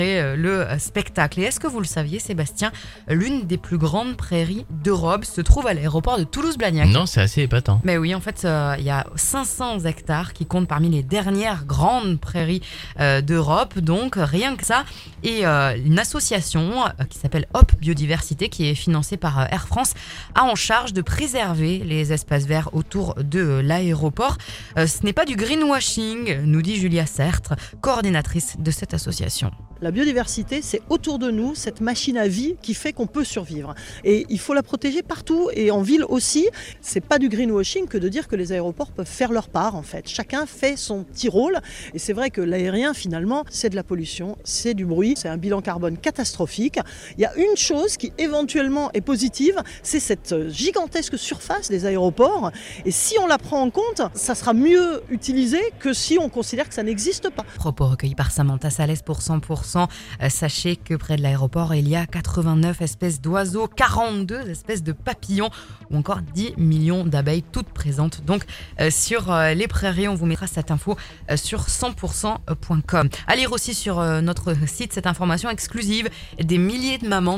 le spectacle. Et est-ce que vous le saviez, Sébastien, l'une des plus grandes prairies d'Europe se trouve à l'aéroport de Toulouse-Blagnac. Non, c'est assez épatant. Mais oui, en fait, il y a 500 hectares qui comptent parmi les dernières grandes prairies d'Europe, donc rien que ça. Et une association qui s'appelle Hop Biodiversité, qui est financée par Air France, a en charge de préserver les espaces verts autour de l'aéroport. Ce n'est pas du greenwashing, nous dit Julia Sertre, coordinatrice de cette association. La biodiversité, c'est autour de nous, cette machine à vie qui fait qu'on peut survivre. Et il faut la protéger partout et en ville aussi. C'est pas du greenwashing que de dire que les aéroports peuvent faire leur part en fait. Chacun fait son petit rôle. Et c'est vrai que l'aérien finalement, c'est de la pollution, c'est du bruit, c'est un bilan carbone catastrophique. Il y a une chose qui éventuellement est positive, c'est cette gigantesque surface des aéroports. Et si on la prend en compte, ça sera mieux utilisé que si on considère que ça n'existe pas. Propos recueillis par Samantha Salès pour 100%. Sachez que près de l'aéroport, il y a 89 espèces d'oiseaux, 42 espèces de papillons ou encore 10 millions d'abeilles toutes présentes. Donc sur les prairies, on vous mettra cette info sur 100%.com. À lire aussi sur notre site cette information exclusive des milliers de mamans